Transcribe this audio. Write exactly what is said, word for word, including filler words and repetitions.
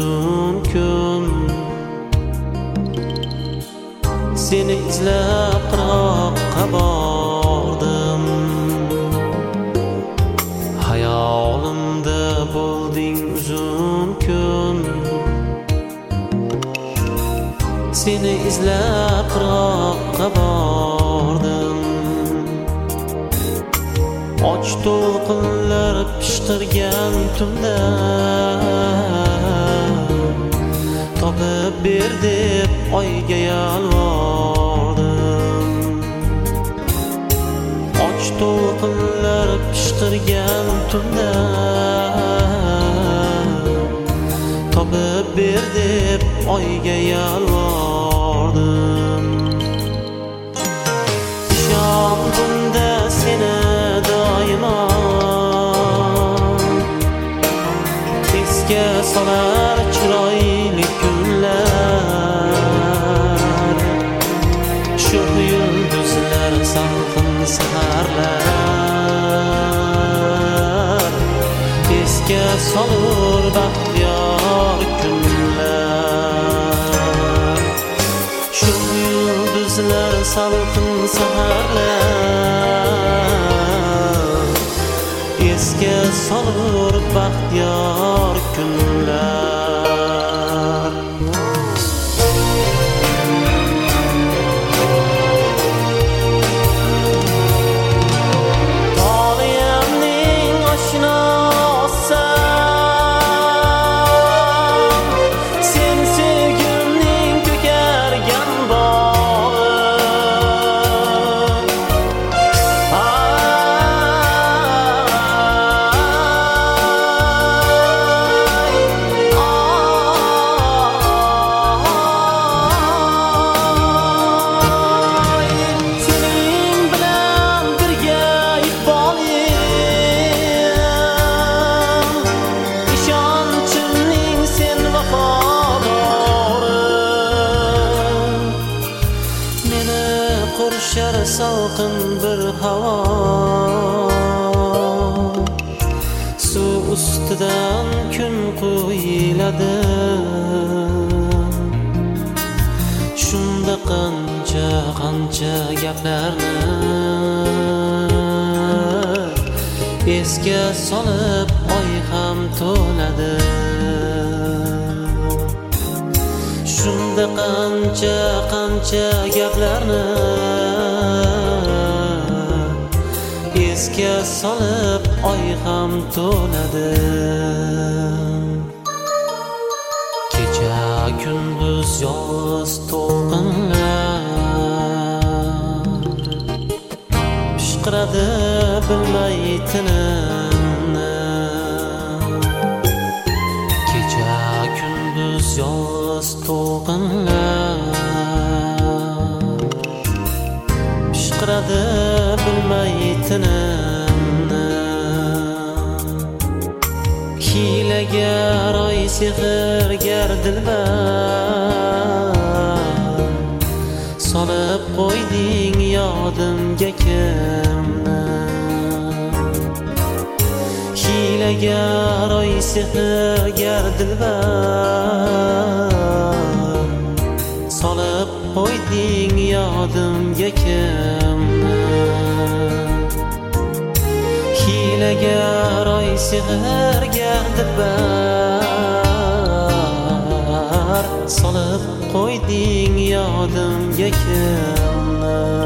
uzun kun seni izlab qirg'oqqa bordim. Hayolimda bo'lding uzun kun seni izlab qirg'oqqa bordim. Och to'lqinlar pishqirgan tunda topib ber deb oyga yalvordim. Och to'lqinlar pishqirgan tunda topib ber deb oyga yalvordim. Ishondim-da seni doimo esga solar chiroyli kunlar, shu yulduzlar salqin saharlar esga solur baxtiyor kunlar. Shu yulduzlar salqin saharlar esga solur baxtiyor kunlar. Toliyamning oshnosan, sen sevgimning ko'kargan bog'i. Qurshar salqin bir havo, suv ustidan kun quyiladi. Shunda qancha qancha gaplarni esga solib oy ham to'ladi. Shunda qancha qancha gaplarni esga solib oy ham to'ladi. Kecha kunduz yolg'iz to'lqinlar pishqiradi bilmay tinimni. Kecha kunduz yolg'iz to'lqinlar pishqiradi bilmay tinimni. Hiylagar oy sehrgar dilbar solib qo'yding yodimga kimni. Hiylagar oy sehrgar dilbar solib qo'yding yodimga kimni. Hiylagar oy sehrgar dilbar solib qo'yding yodimga kimni.